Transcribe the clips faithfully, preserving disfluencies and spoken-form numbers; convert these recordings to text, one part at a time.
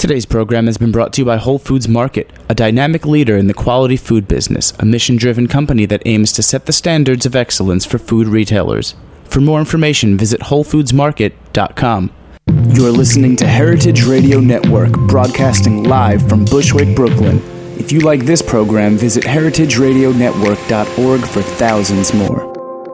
Today's program has been brought to you by Whole Foods Market, a dynamic leader in the quality food business, a mission-driven company that aims to set the standards of excellence for food retailers. For more information, visit whole foods market dot com. You're listening to Heritage Radio Network, broadcasting live from Bushwick, Brooklyn. If you like this program, visit heritage radio network dot org for thousands more.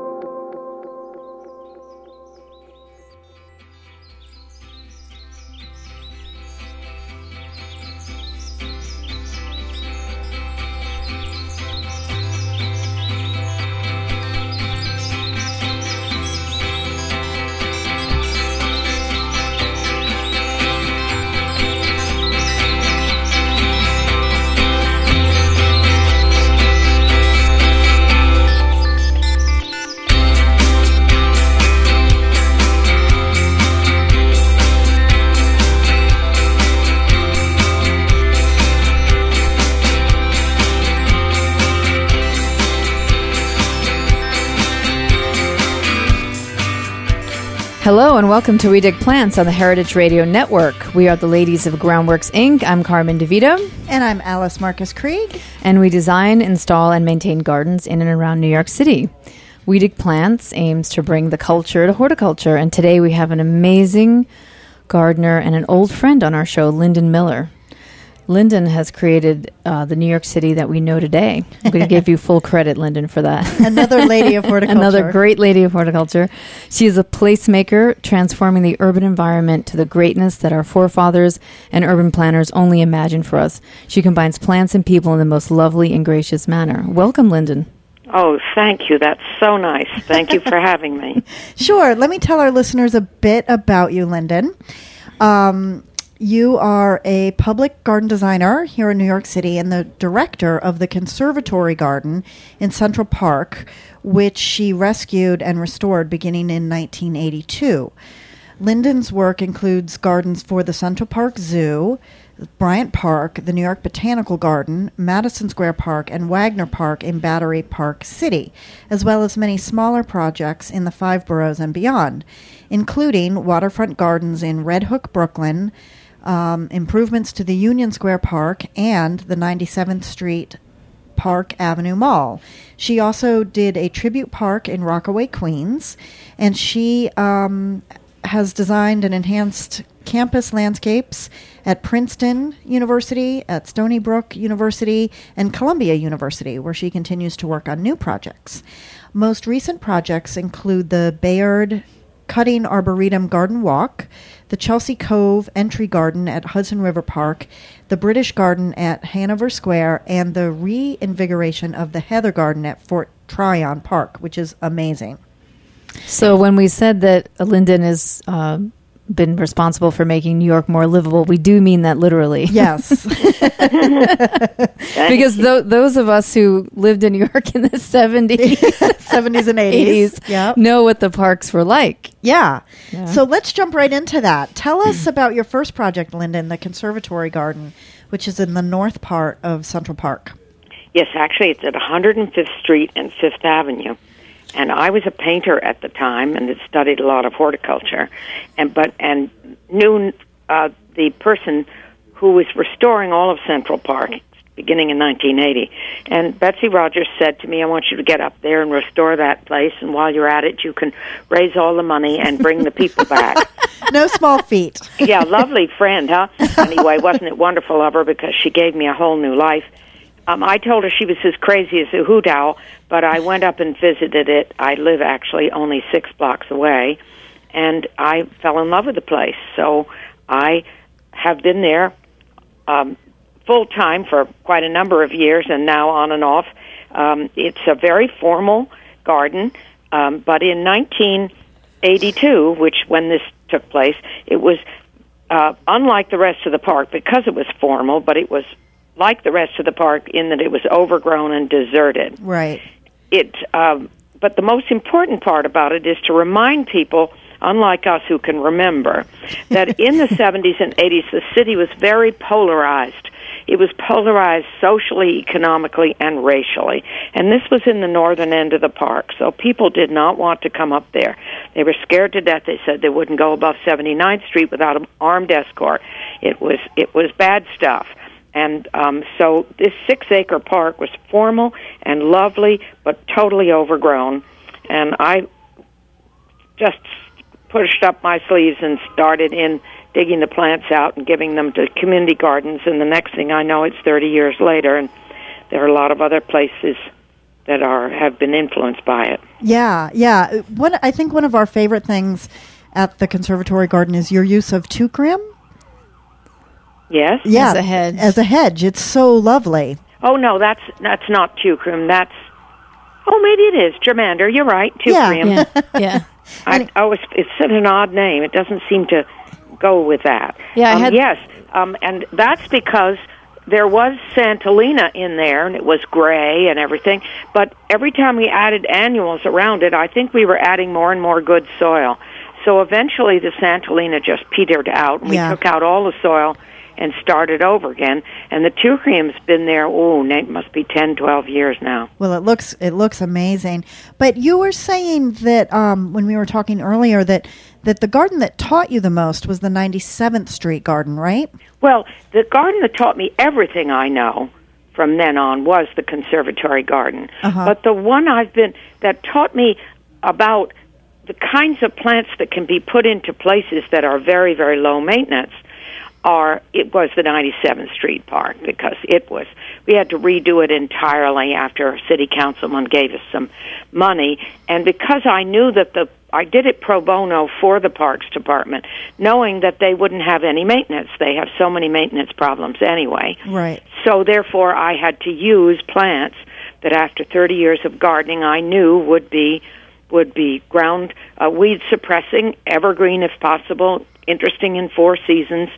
Hello and welcome to We Dig Plants on the Heritage Radio Network. We are the ladies of Groundworks, Incorporated. I'm Carmen DeVito. And I'm Alice Marcus Krieg. And we design, install, and maintain gardens in and around New York City. We Dig Plants aims to bring the culture to horticulture, and today we have an amazing gardener and an old friend on our show, Lyndon Miller. Lyndon has created uh, the New York City that we know today. I'm going to give you full credit, Lyndon, for that. Another lady of horticulture. Another great lady of horticulture. She is a placemaker, transforming the urban environment to the greatness that our forefathers and urban planners only imagined for us. She combines plants and people in the most lovely and gracious manner. Welcome, Lyndon. Oh, thank you. That's so nice. Thank you for having me. Sure. Let me tell our listeners a bit about you, Lyndon. Um... You are a public garden designer here in New York City and the director of the Conservatory Garden in Central Park, which she rescued and restored beginning in nineteen eighty-two. Lyndon's work includes gardens for the Central Park Zoo, Bryant Park, the New York Botanical Garden, Madison Square Park, and Wagner Park in Battery Park City, as well as many smaller projects in the five boroughs and beyond, including waterfront gardens in Red Hook, Brooklyn, Um, improvements to the Union Square Park, and the ninety-seventh Street Park Avenue Mall. She also did a tribute park in Rockaway, Queens, and she um, has designed and enhanced campus landscapes at Princeton University, at Stony Brook University, and Columbia University, where she continues to work on new projects. Most recent projects include the Bayard Cutting Arboretum Garden Walk, the Chelsea Cove Entry Garden at Hudson River Park, the British Garden at Hanover Square, and the reinvigoration of the Heather Garden at Fort Tryon Park, which is amazing. So when we said that Lyndon has uh, been responsible for making New York more livable, we do mean that literally. Yes. Because th- those of us who lived in New York in the seventies, seventies and eighties, yep, know what the parks were like. Yeah. yeah. So let's jump right into that. Tell us about your first project, Lyndon, the Conservatory Garden, which is in the north part of Central Park. Yes, actually, it's at one hundred fifth Street and Fifth Avenue. And I was a painter at the time and had studied a lot of horticulture, and but and knew uh, the person who was restoring all of Central Park beginning in nineteen eighty. And Betsy Rogers said to me, I want you to get up there and restore that place, and while you're at it, you can raise all the money and bring the people back. No small feat. Yeah, lovely friend, huh? Anyway, wasn't it wonderful of her, because she gave me a whole new life. Um, I told her she was as crazy as a hoot owl, but I went up and visited it. I live actually only six blocks away, and I fell in love with the place. So I have been there um, full-time for quite a number of years, and now on and off. Um, it's a very formal garden, um, but in nineteen eighty-two, which when this took place, it was uh, unlike the rest of the park because it was formal, but it was like the rest of the park in that it was overgrown and deserted. Right. It, um, but the most important part about it is to remind people, unlike us who can remember, that in the seventies and eighties, the city was very polarized. it was polarized socially, economically, and racially. And this was in the northern end of the park, so people did not want to come up there. They were scared to death. They said they wouldn't go above seventy-ninth Street without an armed escort. It was it was bad stuff. And um, so this six-acre park was formal and lovely, but totally overgrown. And I just pushed up my sleeves and started in digging the plants out and giving them to community gardens. And the next thing I know, it's thirty years later, and there are a lot of other places that are have been influenced by it. Yeah, yeah. One, I think one of our favorite things at the Conservatory Garden is your use of Teucrium. Yes? Yeah, As a hedge. As a hedge. It's so lovely. Oh, no, that's that's not Teucrium. That's, oh, maybe it is. Germander, you're right. Yeah. Teucrium. Yeah, yeah. I, oh, it's, it's such an odd name. It doesn't seem to go with that. Yeah, I um, had- yes, um, and that's because there was Santolina in there, and it was gray and everything, but every time we added annuals around it, I think we were adding more and more good soil. So eventually the Santolina just petered out, and we Yeah. took out all the soil and started over again. And the Teucrium's been there, oh, it must be ten, twelve years now. Well, it looks it looks amazing. But you were saying that um, when we were talking earlier that, that the garden that taught you the most was the ninety-seventh Street garden, right? Well, the garden that taught me everything I know from then on was the Conservatory Garden. Uh-huh. But the one I've been, that taught me about the kinds of plants that can be put into places that are very, very low maintenance, are it was the ninety-seventh Street Park, because it was, we had to redo it entirely after a city councilman gave us some money, and because I knew that the I did it pro bono for the Parks Department, knowing that they wouldn't have any maintenance. They have so many maintenance problems anyway. Right. So therefore I had to use plants that after thirty years of gardening I knew would be would be ground uh, weed suppressing, evergreen if possible, interesting in four seasons,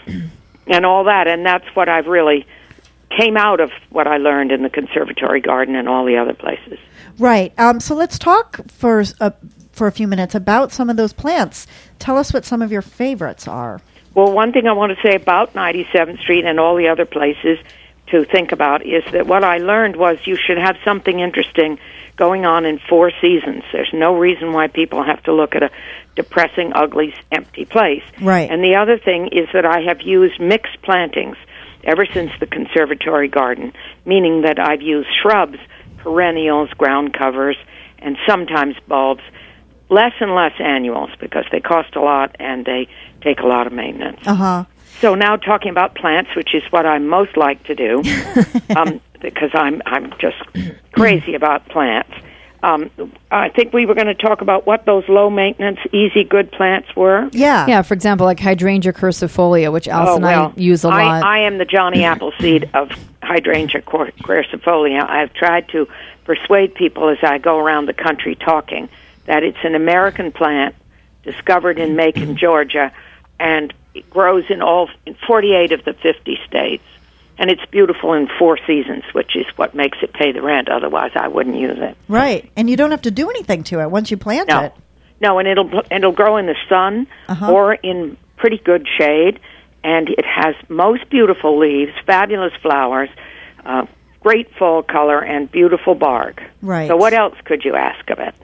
and all that. And that's what I've really came out of what I learned in the Conservatory Garden and all the other places. Right. Um, so let's talk for uh, for a few minutes about some of those plants. Tell us what some of your favorites are. Well, one thing I want to say about ninety-seventh Street and all the other places to think about is that what I learned was you should have something interesting going on in four seasons. There's no reason why people have to look at a depressing, ugly, empty place. Right. And the other thing is that I have used mixed plantings ever since the Conservatory Garden, meaning that I've used shrubs, perennials, ground covers, and sometimes bulbs, less and less annuals because they cost a lot and they take a lot of maintenance. Uh-huh. So now talking about plants, which is what I most like to do, um, because I'm I'm just crazy about plants. Um, I think we were going to talk about what those low-maintenance, easy, good plants were. Yeah. Yeah, for example, like Hydrangea curcifolia, which Alice Oh, and well, I use a I, lot. I am the Johnny Appleseed of Hydrangea quer- quercifolia. I've tried to persuade people as I go around the country talking that it's an American plant discovered in Macon, Georgia, and it grows in all in forty-eight of the fifty states. And it's beautiful in four seasons, which is what makes it pay the rent. Otherwise, I wouldn't use it. Right. And you don't have to do anything to it once you plant No. it. No, and it'll it'll grow in the sun Uh-huh. or in pretty good shade, and it has most beautiful leaves, fabulous flowers, uh, great fall color, and beautiful bark. Right. So what else could you ask of it?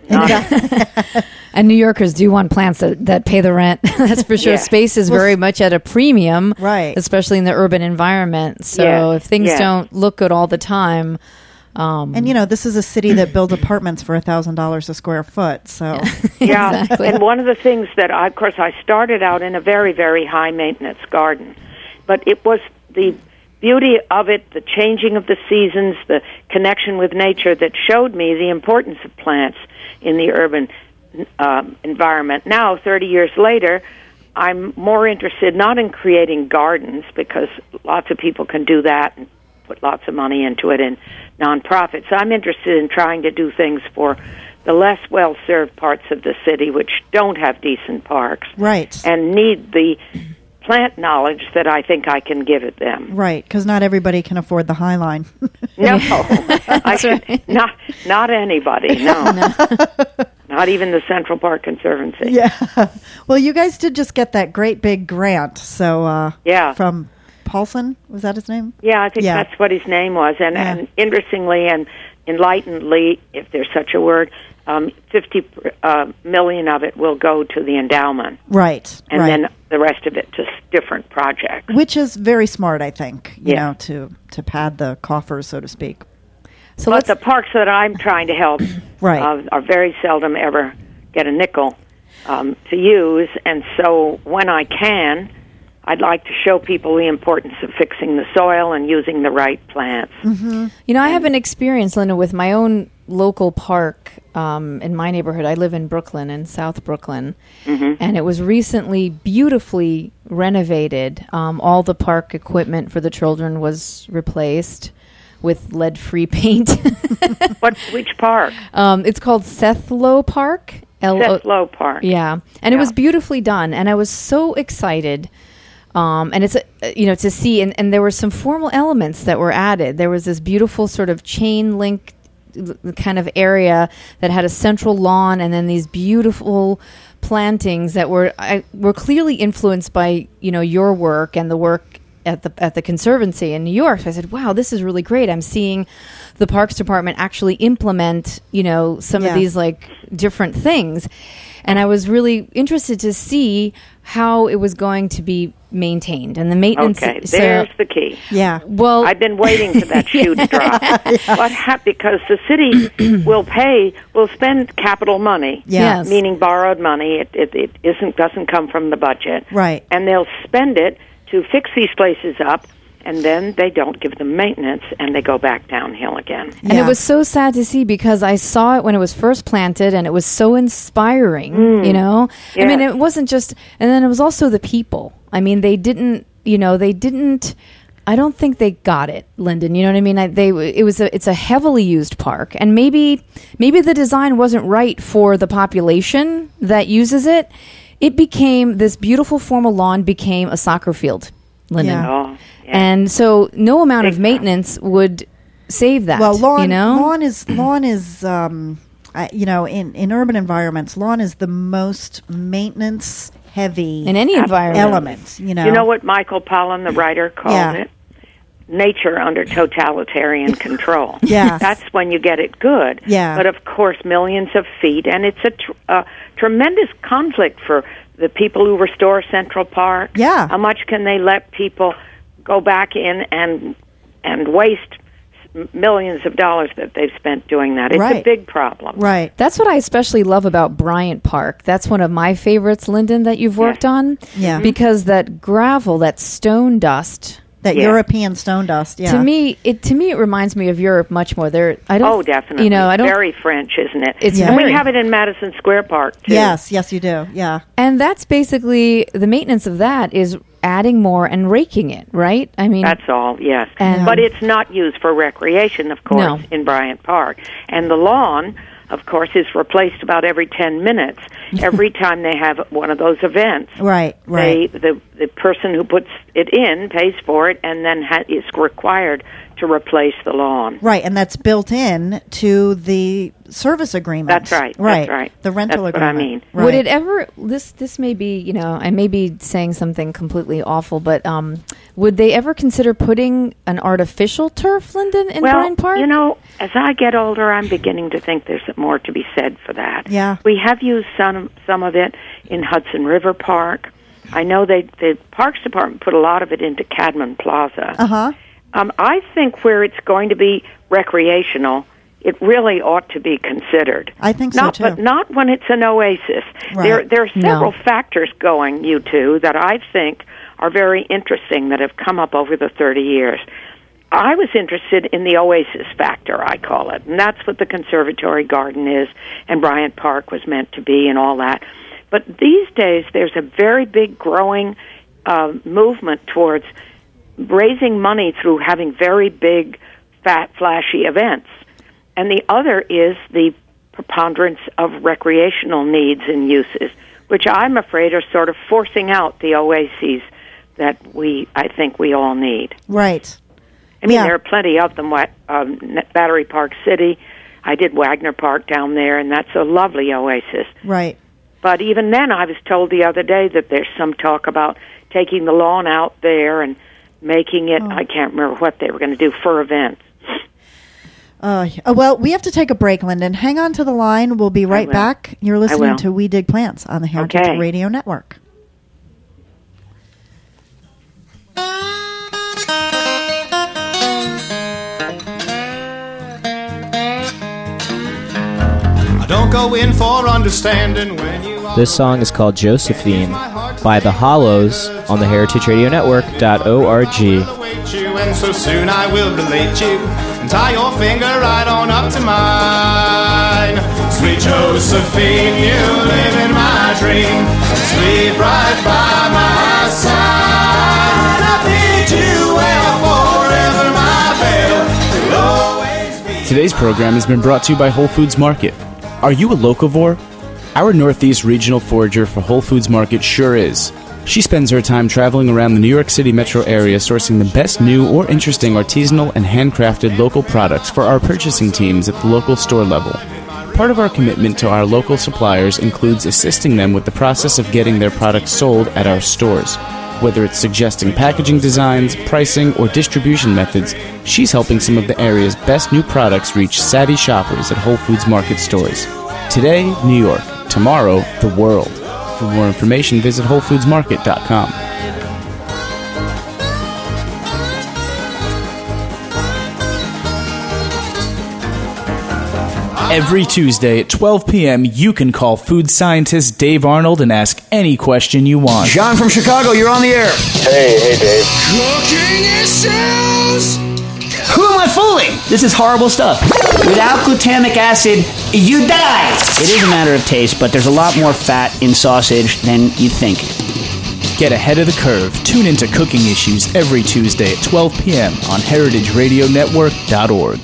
Not- And New Yorkers do want plants that, that pay the rent. That's for sure. Yeah. Space is Well, very much at a premium, Right. especially in the urban environment. So Yeah. if things Yeah. don't look good all the time, um, And, you know, this is a city that builds apartments for one thousand dollars a square foot. So, Yeah, Exactly. and one of the things that, I, of course, I started out in a very, very high-maintenance garden, but it was the beauty of it, the changing of the seasons, the connection with nature that showed me the importance of plants in the urban um, environment. Now, thirty years later, I'm more interested not in creating gardens, because lots of people can do that and put lots of money into it in nonprofits. I'm interested in trying to do things for the less well-served parts of the city, which don't have decent parks right. and need the plant knowledge that I think I can give it them. Right, because not everybody can afford the High Line. No, I should, not not anybody. No, not even the Central Park Conservancy. Yeah. Well, you guys did just get that great big grant. So, uh, Yeah. from Paulson, was that his name? Yeah, I think Yeah. that's what his name was. And, Yeah. and interestingly and enlightenedly, if there's such a word, um, fifty uh, million of it will go to the endowment, Right. and right. then the rest of it to s- different projects. Which is very smart, I think, you Yeah. know, to, to pad the coffers, so to speak. So But let's. the parks that I'm trying to help Right. uh, are very seldom ever get a nickel um, to use, and so when I can, I'd like to show people the importance of fixing the soil and using the right plants. Mm-hmm. You know, I have an experience, Linda, with my own local park um, in my neighborhood. I live in Brooklyn, in South Brooklyn, Mm-hmm. and it was recently beautifully renovated. Um, all the park equipment for the children was replaced with lead-free paint. What? Which park? um, it's called Sethlow Park. L O- Seth Low Park. Yeah, and it Yeah. was beautifully done, and I was so excited. Um, and it's, a, you know, to see, and, and there were some formal elements that were added. There was this beautiful sort of chain link l- kind of area that had a central lawn, and then these beautiful plantings that were I, were clearly influenced by, you know, your work and the work at the at the Conservancy in New York. So I said, wow, this is really great. I'm seeing the Parks Department actually implement, you know, some Yeah. of these like different things. And I was really interested to see how it was going to be maintained and the maintenance. Okay, so- there's the key. Yeah. well, I've been waiting for that shoe to drop. What hap- because the city will pay, will spend capital money, Yeah. Yes. meaning borrowed money. It, it, it isn't doesn't come from the budget, Right. and they'll spend it to fix these places up, and then they don't give them maintenance, and they go back downhill again. And Yeah. it was so sad to see because I saw it when it was first planted and it was so inspiring, you know? I mean, Yes. it wasn't just, and then it was also the people. I mean, they didn't, you know, they didn't, I don't think they got it, Lyndon. You know what I mean? I, they, it was a, it's a heavily used park, and maybe, maybe the design wasn't right for the population that uses it. It became, this beautiful formal lawn became a soccer field, Lyndon. Yeah. Oh, yeah. And so no amount of Big maintenance would save that. Well, lawn you know? lawn is lawn is um, I, you know in, in urban environments, lawn is the most maintenance heavy in any environment. element. You know, You know what Michael Pollan, the writer, called Yeah. it? Nature under totalitarian control. Yes. That's when you get it good. Yeah. But of course, millions of feet, and it's a tr- uh, tremendous conflict for the people who restore Central Park. Yeah. How much can they let people go back in and and waste s- millions of dollars that they've spent doing that? It's a Right. big problem. right? That's what I especially love about Bryant Park. That's one of my favorites, Lyndon, that you've worked Yes. on. Yeah. Because that gravel, that stone dust, That Yeah. European stone dust. Yeah. to me, it to me it reminds me of Europe much more. There, I don't. Oh, definitely. You know, I don't. Very French, isn't it? It's Yeah. And we very- have it in Madison Square Park, too. Yes, yes, you do. Yeah. And that's basically the maintenance of that is adding more and raking it, right? I mean, That's all, yes. And- but it's not used for recreation, of course, No. in Bryant Park. And the lawn, of course, is replaced about every ten minutes. Every time they have one of those events. Right. Right. They, the the person who puts it in pays for it and then ha- is required to replace the lawn. Right, and that's built in to the service agreement. That's right, that's Right. right. The rental That's what I agreement. mean. Right. would it ever? This this may be, you know, I may be saying something completely awful, but um, would they ever consider putting an artificial turf, Lyndon, in Well, Bryant Park? you know, as I get older, I'm beginning to think there's more to be said for that. Yeah. We have used some some of it in Hudson River Park. I know they the Parks Department put a lot of it into Cadman Plaza. Uh huh. Um, I think where it's going to be recreational, it really ought to be considered. I think so, not, too. But not when it's an oasis. Right. There, there are several No. factors going, you two, that I think are very interesting that have come up over the thirty years. I was interested in the oasis factor, I call it, and that's what the Conservatory Garden is, and Bryant Park was meant to be, and all that. But these days, there's a very big growing uh, movement towards raising money through having very big, fat, flashy events. And the other is the preponderance of recreational needs and uses, which I'm afraid are sort of forcing out the oases that we, I think we all need. Right. I mean, Yeah. there are plenty of them. What um, Battery Park City, I did Wagner Park down there, and that's a lovely oasis. Right. But even then, I was told the other day that there's some talk about taking the lawn out there and making it. Oh. I can't remember what they were going to do for events. Uh, oh, well, we have to take a break, Lyndon. Hang on to the line. We'll be right will. back. You're I listening will. to We Dig Plants on the Heritage Okay. Radio Network. I don't go in for understanding when you are. This song is called Josephine by The Hollows on the heritage radio network dot org. Await you, and so soon I will relate you and tie your finger right on up to mine. Sweet Josephine, you live in my dream. Sleep right by my side. I bid you well forever, my belle. Will always be. Today's program has been brought to you by Whole Foods Market. Are you a locavore? Our Northeast Regional Forager for Whole Foods Market sure is. She spends her time traveling around the New York City metro area sourcing the best new or interesting artisanal and handcrafted local products for our purchasing teams at the local store level. Part of our commitment to our local suppliers includes assisting them with the process of getting their products sold at our stores. Whether it's suggesting packaging designs, pricing, or distribution methods, she's helping some of the area's best new products reach savvy shoppers at Whole Foods Market stores. Today, New York. Tomorrow, the world. For more information, visit whole foods market dot com. Every Tuesday at twelve p.m., you can call food scientist Dave Arnold and ask any question you want. John from Chicago, you're on the air. Hey, hey, Dave. Cooking issues! Who am I fooling? This is horrible stuff. Without glutamic acid, you die. It is a matter of taste, but there's a lot more fat in sausage than you think. Get ahead of the curve. Tune into Cooking Issues every Tuesday at twelve p.m. on heritage radio network dot org.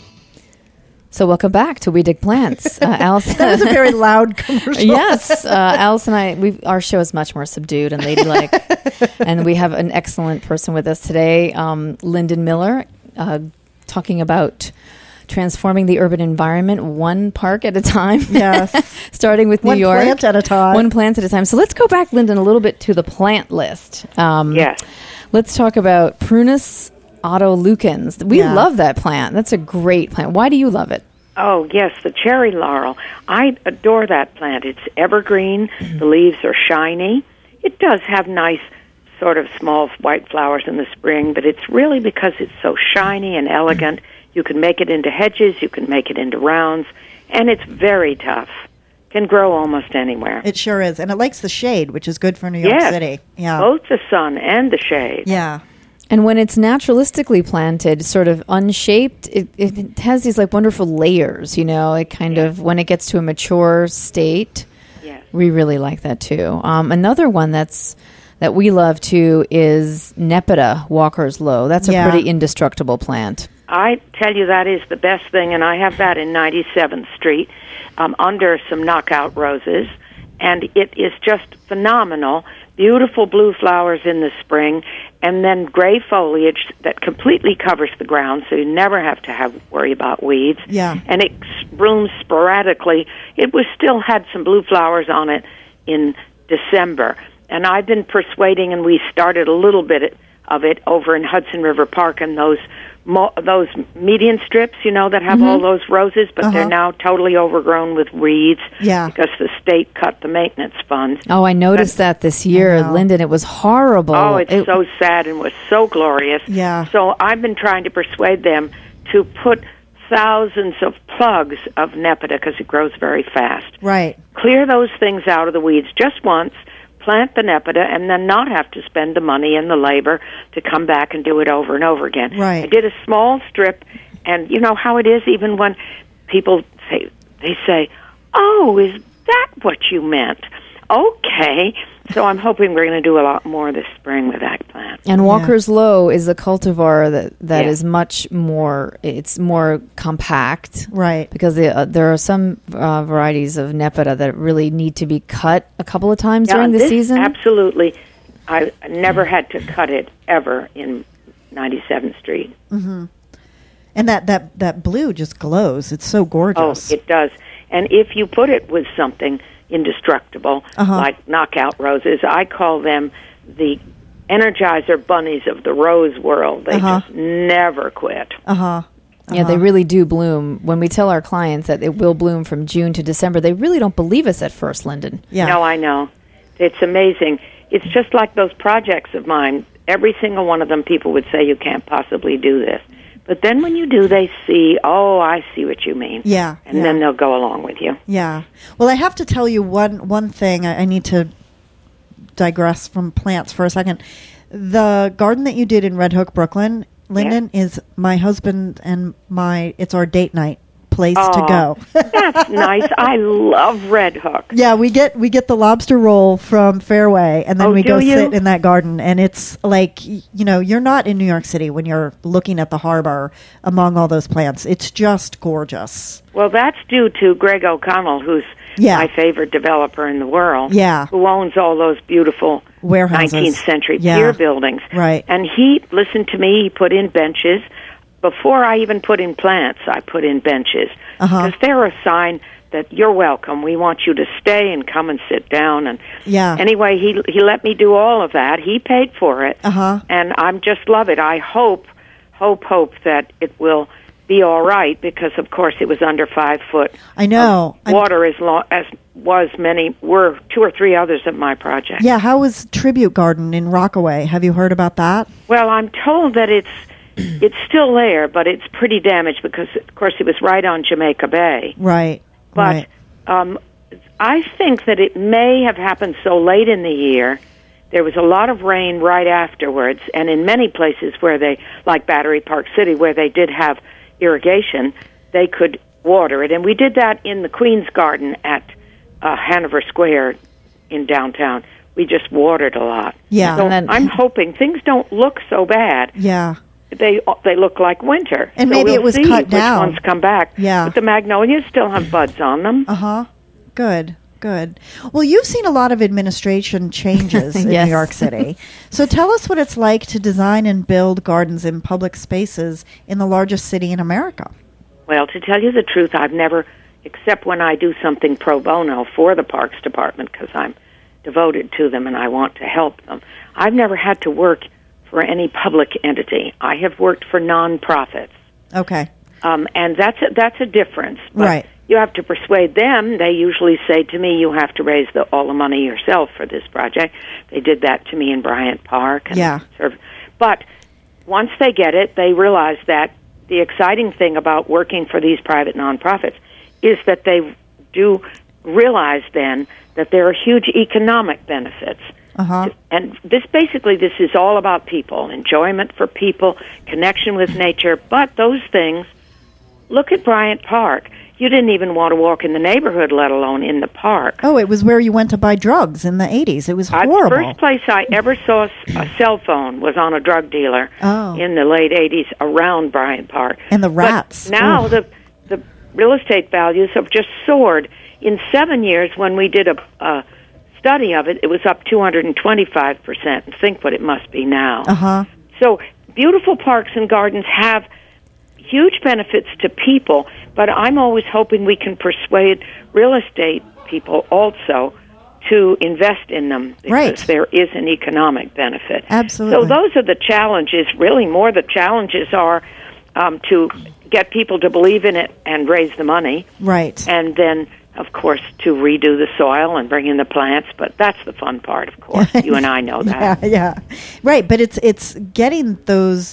So welcome back to We Dig Plants. Uh, Alice, That was a very loud commercial. yes, uh, Alice and I, we our show is much more subdued and ladylike, and we have an excellent person with us today, um, Lyndon Miller, uh, talking about transforming the urban environment one park at a time. Yes. Starting with New One York. plant at a time. One plant at a time. So let's go back, Lyndon, a little bit to the plant list. Um, Yes. Let's talk about Prunus autolucens. We Yeah. love that plant. That's a great plant. Why do you love it? Oh, yes, the cherry laurel. I adore that plant. It's evergreen. The leaves are shiny. It does have nice sort of small white flowers in the spring, but it's really because it's so shiny and elegant. You can make it into hedges. You can make it into rounds. And it's very tough. Can grow almost anywhere. It sure is. And it likes the shade, which is good for New York Yes. City. Yeah. Both the sun and the shade. Yeah. And when it's naturalistically planted, sort of unshaped, it, it has these like wonderful layers, you know, it kind of, when it gets to a mature state, Yes. we really like that too. Um, another one that's, that we love too is Nepeta Walker's Low. That's a Yeah. pretty indestructible plant. I tell you, that is the best thing, and I have that in ninety-seventh Street um, under some knockout roses, and it is just phenomenal. Beautiful blue flowers in the spring, and then gray foliage that completely covers the ground, so you never have to have worry about weeds. Yeah. And it blooms sporadically. It was still had some blue flowers on it in December, and I've been persuading, and we started a little bit of it over in Hudson River Park, and those mo- those median strips, you know, that have all those roses, but they're Uh-huh. now totally overgrown with weeds Yeah. because the state cut the maintenance funds. Oh, I noticed that this year, I know. Lyndon. It was horrible. Oh, it's It- so sad and was so glorious. Yeah. So I've been trying to persuade them to put thousands of plugs of Nepeta because it grows very fast. Right. Clear those things out of the weeds just once, plant the Nepeta, and then not have to spend the money and the labor to come back and do it over and over again. Right. I did a small strip, and you know how it is even when people say, they say, oh, is that what you meant? Okay. So I'm hoping we're going to do a lot more this spring with that plant. And Walker's Low is a cultivar that, that Yeah. is much more, it's more compact. Right. Because the, uh, there are some uh, varieties of Nepeta that really need to be cut a couple of times Yeah, during the this season. Absolutely. I never had to cut it ever in ninety-seventh Street. And that, that, that blue just glows. It's so Oh, gorgeous. it does. And if you put it with something indestructible, Uh-huh. like knockout roses, I call them the Energizer bunnies of the rose world. They Uh-huh. just never quit. Uh-huh. Yeah, they really do bloom. When we tell our clients that it will bloom from June to December, they really don't believe us at first, Lyndon. Yeah. No, I know. It's amazing. It's just like those projects of mine. Every single one of them, people would say, you can't possibly do this. But then when you do, they see, oh, I see what you mean. Yeah. And yeah. then they'll go along with you. Yeah. Well, I have to tell you one one thing. I, I need to digress from plants for a second. The garden that you did in Red Hook, Brooklyn, Lyndon, is my husband and my, it's our date night place to Oh, go. That's nice. I love Red Hook. Yeah, we get we get the lobster roll from Fairway, and then Oh, we do go you? sit in that garden. And it's like, y- you know, you're not in New York City when you're looking at the harbor among all those plants. It's just gorgeous. Well, that's due to Greg O'Connell, who's Yeah. my favorite developer in the world. Yeah. Who owns all those beautiful Warehouses. nineteenth century Yeah. pier buildings. Right. And he listened to me. He put in benches. Before I even put in plants, I put in benches. Uh-huh. Because they're a sign that you're welcome. We want you to stay and come and sit down. And Yeah. anyway, he he let me do all of that. He paid for it. Uh-huh. And I'm just love it. I hope, hope, hope that it will be all right, because of course it was under five foot. I know. of water as long as was many were two or three others of my project. Yeah, how was Tribute Garden in Rockaway? Have you heard about that? Well, I'm told that it's it's still there, but it's pretty damaged because, of course, it was right on Jamaica Bay. Right. But right. um, I think that it may have happened so late in the year. There was a lot of rain right afterwards, and in many places where they, like Battery Park City, where they did have irrigation, they could water it. And we did that in the Queen's Garden at uh, Hanover Square in downtown. We just watered a lot. Yeah. So And then- I'm hoping things don't look so bad. Yeah. They they look like winter. And So maybe we'll it was see cut which down. ones come back. Yeah. But the magnolias still have buds on them. Uh-huh. Good. Good. Well, you've seen a lot of administration changes in Yes. New York City. So tell us what it's like to design and build gardens in public spaces in the largest city in America. Well, to tell you the truth, I've never, except when I do something pro bono for the Parks Department, because I'm devoted to them and I want to help them, I've never had to work for any public entity. I have worked for nonprofits. Okay. Um, and that's a, that's a difference. But Right. you have to persuade them. They usually say to me, you have to raise the, all the money yourself for this project. They did that to me in Bryant Park. And Yeah. Sort of, but once they get it, they realize that the exciting thing about working for these private nonprofits is that they do realize then that there are huge economic benefits. Uh-huh. And this basically, this is all about people, enjoyment for people, connection with nature. But those things, look at Bryant Park. You didn't even want to walk in the neighborhood, let alone in the park. Oh, it was where you went to buy drugs in the eighties. It was I, horrible. first place I ever saw a, a cell phone was on a drug dealer Oh. in the late eighties around Bryant Park. And the rats. But now Oof. the the real estate values have just soared. In seven years, when we did a, a study of it, it was up two hundred twenty-five percent. And think what it must be now. Uh-huh. So beautiful parks and gardens have huge benefits to people, but I'm always hoping we can persuade real estate people also to invest in them, because Right. there is an economic benefit. Absolutely. So those are the challenges. Really, more the challenges are um, to get people to believe in it and raise the money, Right. and then, of course, to redo the soil and bring in the plants. But that's the fun part, of course. You and I know that. Yeah, yeah. Right, but it's it's getting those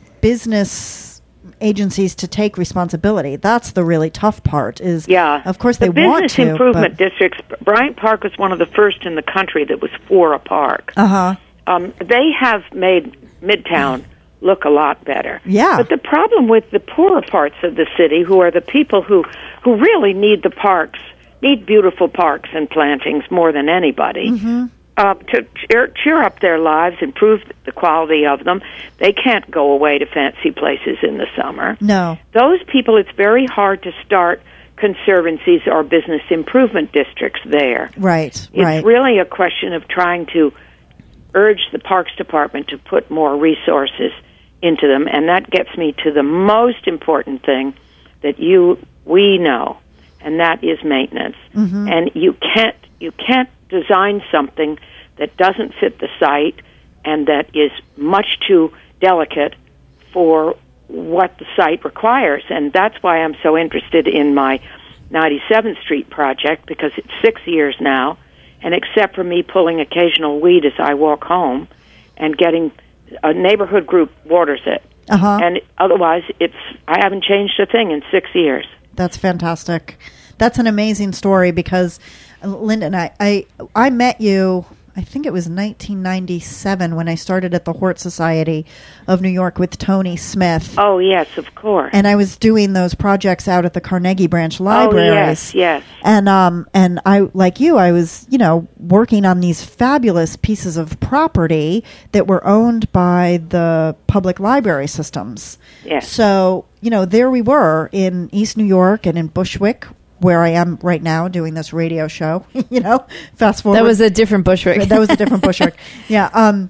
business agencies to take responsibility. That's the really tough part is Yeah. of course the they want business to. improvement districts. Bryant Park was one of the first in the country that was for a park. Uh-huh. Um, they have made Midtown look a lot better. Yeah. But the problem with the poorer parts of the city, who are the people who, who really need the parks, need beautiful parks and plantings more than anybody, Mm-hmm. uh, to cheer, cheer up their lives, improve the quality of them. They can't go away to fancy places in the summer. No. Those people, it's very hard to start conservancies or business improvement districts there. Right. It's right. really a question of trying to urge the Parks Department to put more resources into them, and that gets me to the most important thing that you we know, and that is maintenance. Mm-hmm. And you can't you can't design something that doesn't fit the site and that is much too delicate for what the site requires. And that's why I'm so interested in my ninety-seventh Street project, because it's six years now, and except for me pulling occasional weed as I walk home and getting a neighborhood group waters it. Uh-huh. And otherwise, it's I haven't changed a thing in six years. That's fantastic. That's an amazing story because, uh, Lyndon, I, I, I met you, I think it was nineteen ninety-seven when I started at the Hort Society of New York with Tony Smith. Oh, yes, of course. And I was doing those projects out at the Carnegie Branch libraries. Oh, yes, yes. And, um, and I, like you, I was, you know, working on these fabulous pieces of property that were owned by the public library systems. Yes. So, you know, there we were in East New York and in Bushwick, where I am right now doing this radio show, you know, fast forward. That was a different Bushwick. That was a different Bushwick. Yeah. Um,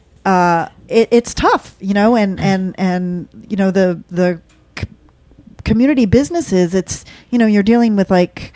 uh, it, it's tough, you know, and, and, and, you know, the, the c- community businesses, it's, you know, you're dealing with like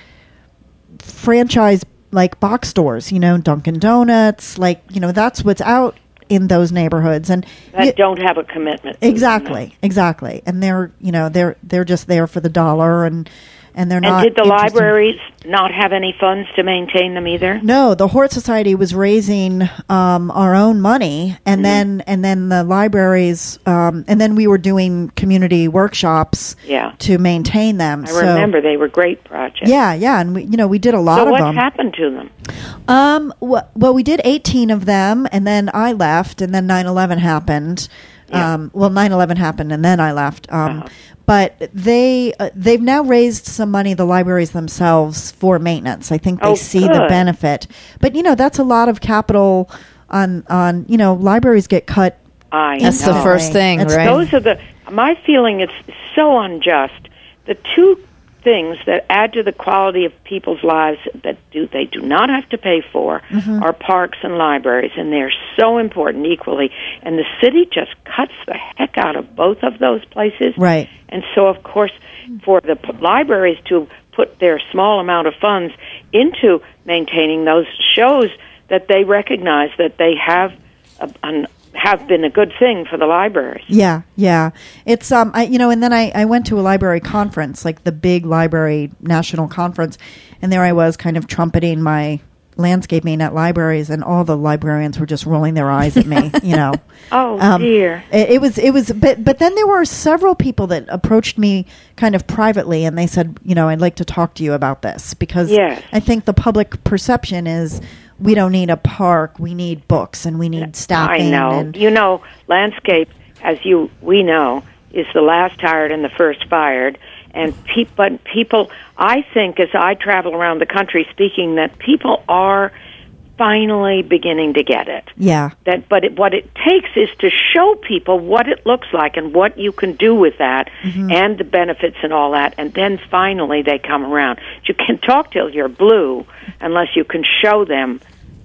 franchise, like box stores, you know, Dunkin' Donuts, like, you know, that's what's out in those neighborhoods. And that you, don't have a commitment. Exactly. No. Exactly. And they're, you know, they're, they're just there for the dollar and, And they're and not. did the interested. libraries not have any funds to maintain them either? No, the Hort Society was raising um, our own money, and mm-hmm. then and then the libraries, um, and then we were doing community workshops yeah. to maintain them. I so, remember they were great projects. Yeah, yeah, and we, you know, we did a lot so of what them. happened to them? Um, wh- well, we did eighteen of them, and then I left, and then nine eleven happened. Yeah. Um, well, nine eleven happened, and then I left. Um, uh-huh. But they uh, they've now raised some money, the libraries themselves, for maintenance. I think they oh, see good. the benefit. But you know, that's a lot of capital on on you know, libraries get cut. I That's know. the first thing, That's right? Those are the. My feeling is so unjust. The two things that add to the quality of people's lives that do they do not have to pay for mm-hmm. are parks and libraries, and they're so important equally. And the city just cuts the heck out of both of those places. Right. And so, of course, for the p- libraries to put their small amount of funds into maintaining those shows that they recognize that they have a, an have been a good thing for the libraries. Yeah, yeah. It's um, I you know, and then I, I went to a library conference, like the big library national conference, and there I was, kind of trumpeting my landscaping at libraries, and all the librarians were just rolling their eyes at me. You know. Oh um, dear. It, it was it was, but but then there were several people that approached me kind of privately, and they said, you know, I'd like to talk to you about this because yes. I think the public perception is, we don't need a park. We need books, and we need staffing. I know. And you know, landscape, as you we know, is the last hired and the first fired. And pe- but people, I think, as I travel around the country speaking, that people are finally beginning to get it. Yeah. That, but it, what it takes is to show people what it looks like and what you can do with that, mm-hmm. and the benefits and all that, and then finally they come around. You can talk till you're blue unless you can show them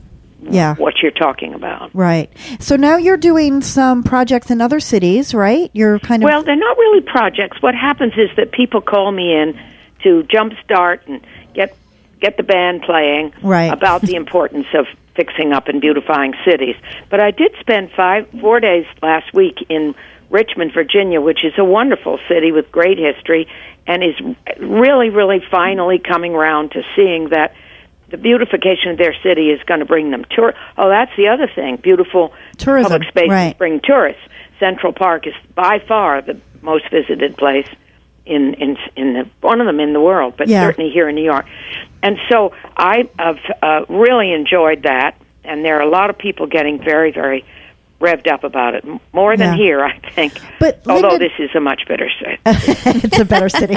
yeah. what you're talking about. Right. So now you're doing some projects in other cities, right? You're kind of... Well, they're not really projects. What happens is that people call me in to jumpstart and get get the band playing right. about the importance of fixing up and beautifying cities. But I did spend five, four days last week in Richmond, Virginia, which is a wonderful city with great history, and is really, really finally coming around to seeing that the beautification of their city is going to bring them tour. Oh, that's the other thing. Beautiful tourism, public spaces right. bring tourists. Central Park is by far the most visited place in in in the, one of them in the world, but yeah. certainly here in New York. And so I have uh, really enjoyed that, and there are a lot of people getting very, very revved up about it, more than yeah. here, I think. But although Lyndon, this is a much better city. It's a better city.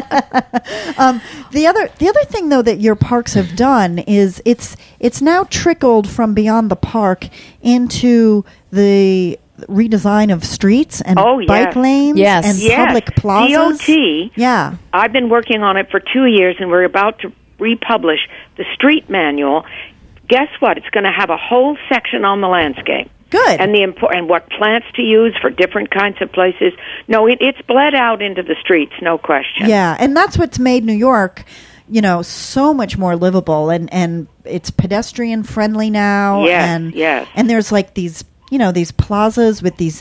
um, the other the other thing, though, that your parks have done is it's it's now trickled from beyond the park into the redesign of streets and oh, yes. bike lanes yes. and yes. public plazas. D O T. Yeah. I've been working on it for two years, and we're about to republish the street manual. Guess what? It's going to have a whole section on the landscape. Good. And the impor- and what plants to use for different kinds of places. No, it, it's bled out into the streets, no question. Yeah, and that's what's made New York, you know, so much more livable, and, and it's pedestrian friendly now. Yes, and, yes. And there's like these you know, these plazas with these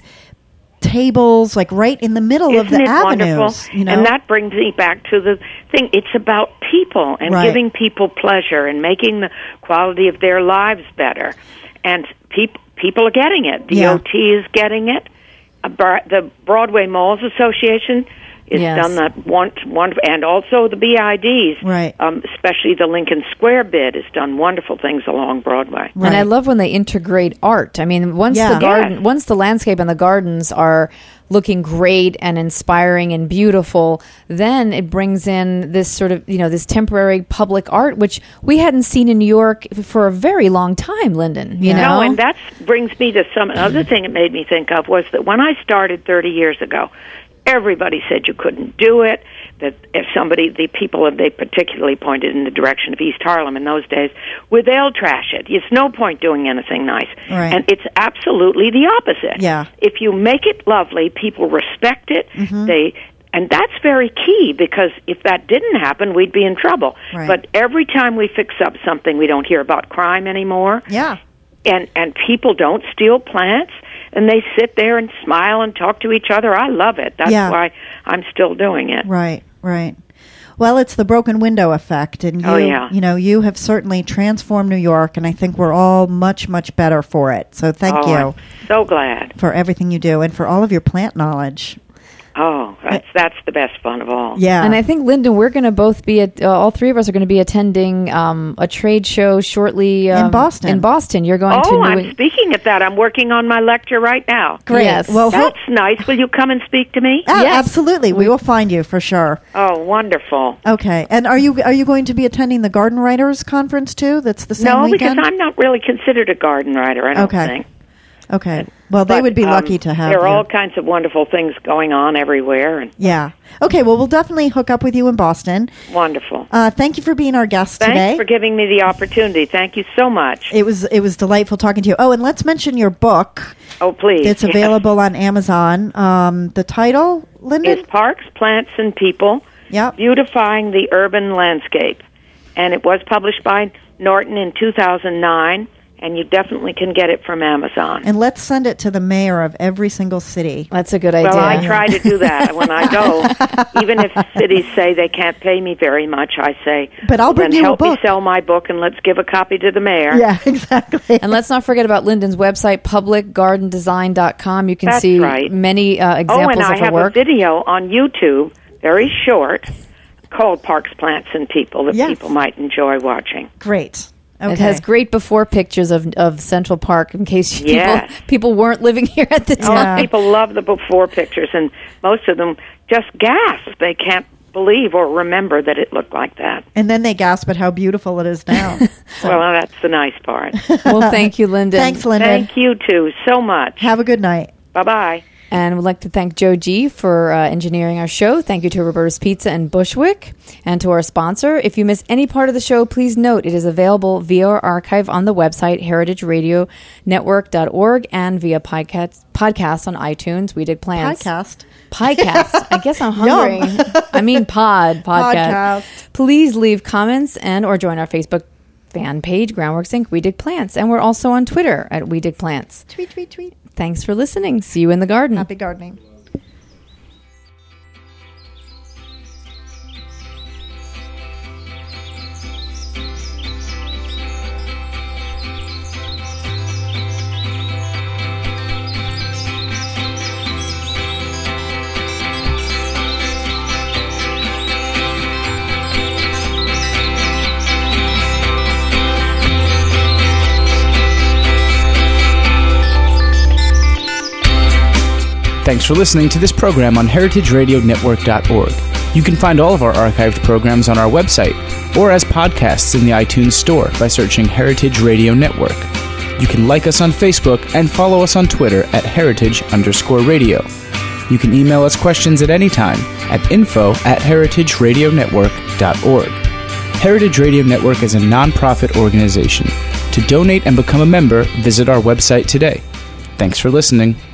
tables, like right in the middle Isn't of the it avenues. Wonderful? You know? And that brings me back to the thing. It's about people and Right. giving people pleasure and making the quality of their lives better. And peop- people are getting it. The Yeah. O T is getting it. A bar- the Broadway Malls Association has Yes. done that one, one, and also the B I Ds, Right. um, especially the Lincoln Square bid, has done wonderful things along Broadway. Right. And I love when they integrate art. I mean, once Yeah. the garden, Yes. once the landscape and the gardens are looking great and inspiring and beautiful, then it brings in this sort of, you know, this temporary public art, which we hadn't seen in New York for a very long time, Lyndon. You Yeah. know, No, and that brings me to some another thing it made me think of was that when I started thirty years ago, everybody said you couldn't do it. That if somebody, the people they particularly pointed in the direction of East Harlem in those days, well, they'll trash it. It's no point doing anything nice. Right. And it's absolutely the opposite. Yeah. If you make it lovely, people respect it. Mm-hmm. They. And that's very key, because if that didn't happen, we'd be in trouble. Right. But every time we fix up something, we don't hear about crime anymore. Yeah. And and people don't steal plants, and they sit there and smile and talk to each other. I love it. That's Yeah. why I'm still doing it. Right, right. Well, it's the broken window effect, and you, Oh, yeah. you know, you have certainly transformed New York, and I think we're all much, much better for it. So thank oh, you I'm so glad. for everything you do and for all of your plant knowledge. Oh, that's that's the best fun of all. Yeah. And I think, Lyndon, we're going to both be at, uh, all three of us are going to be attending um, a trade show shortly um, In Boston. In Boston, you're going to Oh, New I'm Eng- speaking of that. I'm working on my lecture right now. Great. Yes. Well, That's nice. Will you come and speak to me? Ah, Yes. absolutely. We will find you for sure. Oh, wonderful. Okay. And are you are you going to be attending the Garden Writers Conference too? That's the same No, weekend? because I'm not really considered a garden writer, I don't Okay. think. Okay. Well, they But, would be um, lucky to have There are you. all kinds of wonderful things going on everywhere, and Yeah. Okay. Well, we'll definitely hook up with you in Boston. wonderful. Uh, thank you for being our guest Thanks today. for giving me the opportunity. Thank you so much. It was it was delightful talking to you. Oh, and let's mention your book. Oh, please. It's Yes. available on Amazon. Um, the title, Lyndon? It's Parks, Plants, and People, Yep. Beautifying the Urban Landscape. And it was published by Norton in two thousand nine, and you definitely can get it from Amazon. And let's send it to the mayor of every single city. That's a good idea. Well, I try to do that when I go. Even if cities say they can't pay me very much, I say, But I'll well, bring then you a help me book." sell my book, and let's give a copy to the mayor. Yeah, exactly. And let's not forget about Lyndon's website, public garden design dot com. You can That's see right. many uh, Oh, examples and I of her have work. a video on YouTube, very short, called Parks, Plants, and People that Yes. people might enjoy watching. Great. Okay. It has great before pictures of, of Central Park in case people, Yes. people weren't living here at the Oh, time. people love the before pictures, and most of them just gasp. They can't believe or remember that it looked like that. And then they gasp at how beautiful it is now. Well, that's the nice part. Well, thank you, Lyndon. Thanks, Lyndon. Thank you, too, so much. Have a good night. Bye-bye. And we'd like to thank Joe G for uh, engineering our show. Thank you to Roberta's Pizza and Bushwick, and to our sponsor. If you miss any part of the show, please note it is available via our archive on the website, heritage radio network dot org, and via podcast, podcast on iTunes. We Dig Plants. Podcast. Podcast. I guess I'm hungry. Yum. I mean pod. Podcast. Podcast. Please leave comments and or join our Facebook fan page, Groundworks Incorporated. We Dig Plants. And we're also on Twitter at We Dig Plants. Tweet, tweet, tweet. Thanks for listening. See you in the garden. Happy gardening. Thanks for listening to this program on heritage radio network dot org. You can find all of our archived programs on our website or as podcasts in the iTunes Store by searching Heritage Radio Network. You can like us on Facebook and follow us on Twitter at heritage underscore radio. You can email us questions at any time at info at heritage radio network dot org. Heritage Radio Network is a nonprofit organization. To donate and become a member, visit our website today. Thanks for listening.